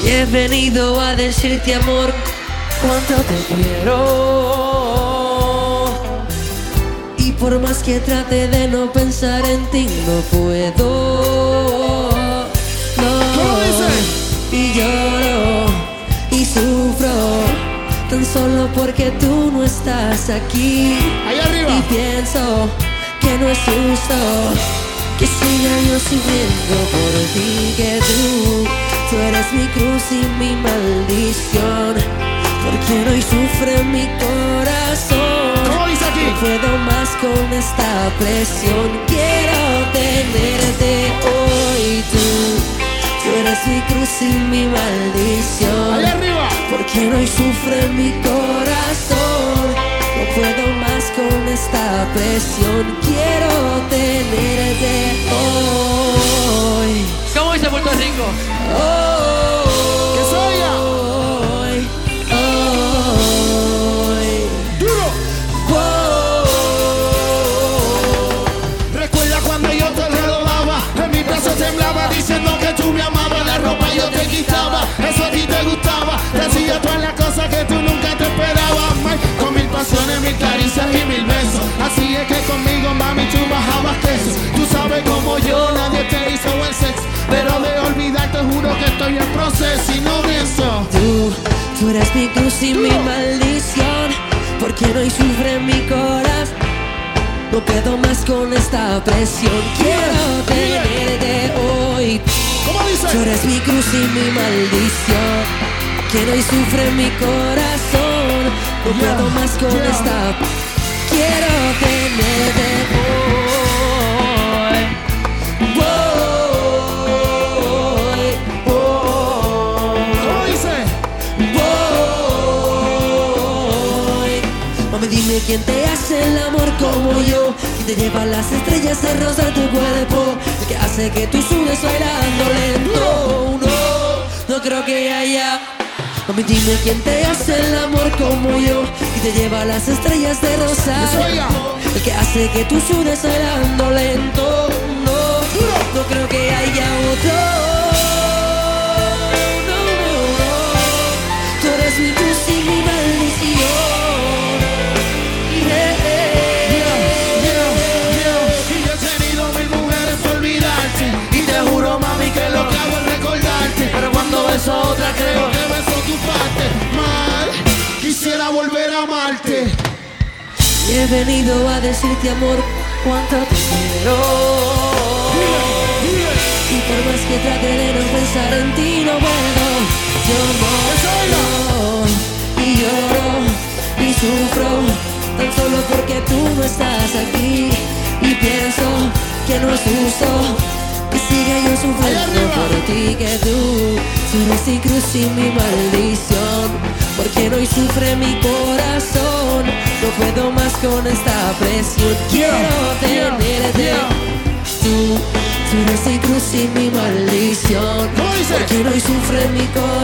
Y he venido a decirte, amor, cuánto te quiero. Y por más que trate de no pensar en ti, no puedo. No. Y lloro y sufro tan solo porque tú no estás aquí. Ahí arriba. Y pienso que no es justo que siga yo sufriendo por ti, que tú eres mi cruz y mi maldición. Porque hoy sufre mi corazón. ¿Cómo dice aquí? No puedo más con esta presión. Quiero tenerte hoy, tú eres mi cruz y mi maldición. Ahí arriba. Porque hoy sufre mi corazón. No puedo más con esta presión. Quiero tenerte hoy. ¿Cómo dice Puerto Rico? ¡Que se oiga! Hoy. ¡Duro! Recuerda cuando yo te redobaba, en mi brazo temblaba diciendo que tú me amabas. La ropa yo te quitaba, eso a ti te gustaba. Te hacía todas las cosas que tú nunca te esperabas, mami. Con mil pasiones, mil caricias y mil besos. Así es que conmigo, mami, tú bajabas queso. Tú sabes como yo, nadie te hizo el sexo. Pero de olvidar te juro que estoy en proceso y no pienso. Tú eres mi cruz y mi maldición. Porque hoy sufre mi corazón. No puedo más con esta presión. Quiero tenerte hoy. ¿Cómo dice? Tú eres mi cruz y mi maldición. Que hoy sufre mi corazón. No puedo más con esta. Quiero tenerte hoy. ¿Cómo dice? Mami, dime quién te hace el amor como yo. Quién te lleva a las estrellas a rozar tu cuerpo. El que hace que tú subes bailando lento. No creo que haya. Mami, dime quién te hace el amor como yo. Y te lleva a las estrellas de rozar. El que hace que tú sudes bailando lento. No creo que haya otro. Tú eres mi cruz y mi maldición. Y yo he tenido mil mujeres por olvidarte. Y te juro, mami, que lo que hago es recordarte. Pero cuando beso a otra creo que beso tu parte. Mal, quisiera volver a amarte. Y he venido a decirte, amor, cuánto te quiero. Y por más que trate de no pensar en ti, no puedo. Yo no. Y lloro y sufro tan solo porque tú no estás aquí. Y pienso que no es justo que siga yo sufriendo por ti, que tú eres mi cruz y mi maldición. Porque hoy sufre mi corazón. No puedo más con esta presión. Quiero tenerte. Tú eres mi cruz y mi maldición. Porque hoy sufre mi corazón.